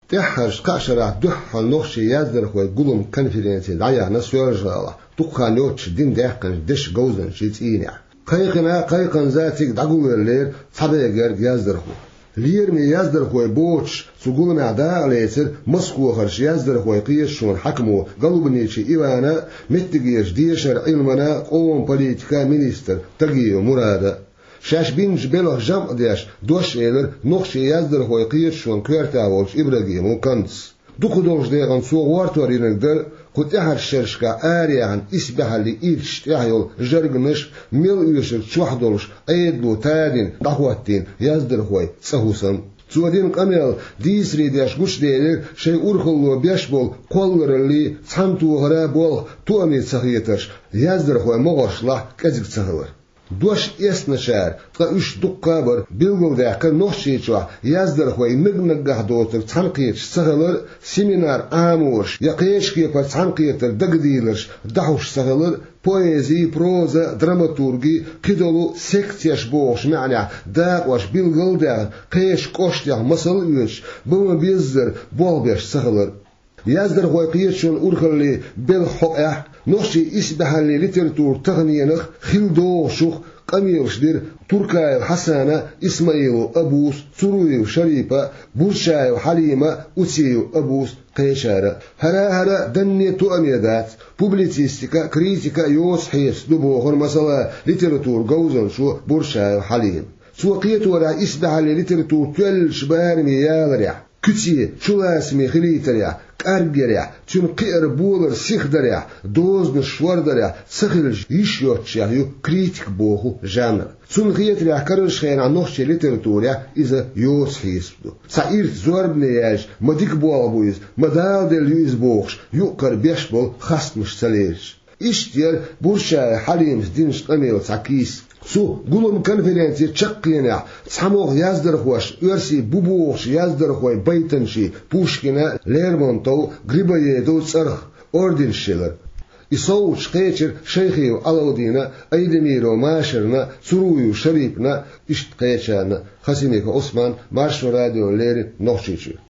تحرش قاشرة دح النخشي يزدر خوي قلم كونفرنسي دعيا نسويرجالا تقان يوتش دين داقن دش جوزن شيتينيا قيقن ذاتك دعقو الليل صبيغر يزدر خو ليرمي يزدر خوي بوتش سقول معدا ليسر مسكو خرش يزدر خوي قيش شون حكمو قلبنيشي إيوانا متقيش ديشر علمنا قوم بوليتيكا مينيستر تقيو مرادا شاش بينج بلغ جمع ديش دوش إيلر نخشي يزدر خوي قيش شون كيرتاولش إبراغيم وكنس دوكو دوش ديغن سوغ وارتورين الدر قد احر شرشكا آريان اسبها اللي إيلش تاهيول جرغنش ميل يوشر تشوحدولش ايدلو تادين دخواتين يزدر خوي سهوسن سودين قميل ديسري ديش قش ديلر شي أرخلو بيشبول قولر اللي تحمتو غرابول توامي تسخيتش يزدر خوي مغشلا كزك تسخلر دوش اسنشار قاش دقابر بيلغو داك نوشيچوا يزدر خوي نغنغه دوتر تنقيش سغلر سيمينار امورش يقيش كي تنقيتر دغديلش دحوش سغلر بويزي بروزا دراماتورجي كيدولو سيكتياش بوش معنى داق واش بيلغو دا قيش قوشتيا مسل يوش بوم بيزر بولبيش سغلر يزدر خوي قيشون أرخلي بالحقه نوشي اسبها لي ليتراتور تغنينخ خلدو شوخ قميل شدير تركاي حسانة إسماعيل أبوس سروي شريفة بورشاي حليمة أتيو أبوس قيشارة هرا دني تؤميدات بوبليتيستيكا كريتيكا يوس حيس دبوغر مثلا ليتراتور جوزن شو بورشاي حليم سوقيت ورا اسبها لي ليتراتور تل شبار ميالريا كتي شو اسمي خليتريا كارجريا تون قير بولر سيخدريا دوز نشوردريا سخلج يشيوتشيا كريتيك بوخو جانر تون خيتريا كارش خين عن نخشي ليتراتوريا إذا يوس حيسبدو سعيرت زوربنياج مديك بوالبويز مدال دل يوز بوخش يوكر بيشبول خاست مش سليش إشتير بورشاي حليم دينش قميل ساكيس سو قولهم كونفرنسي تشقينا تسموغ يزدر خوش ارسي بوبوغش يزدر خوي بيتنشي بوشكنا ليرمونتو غريبايدو صرخ اوردين شيلر يصوت قيتر شيخي الاودينا ايدميرو ماشرنا سرويو شريفنا اشت قيتشانا خسيميك عثمان مارش راديو ليري نوخشيشي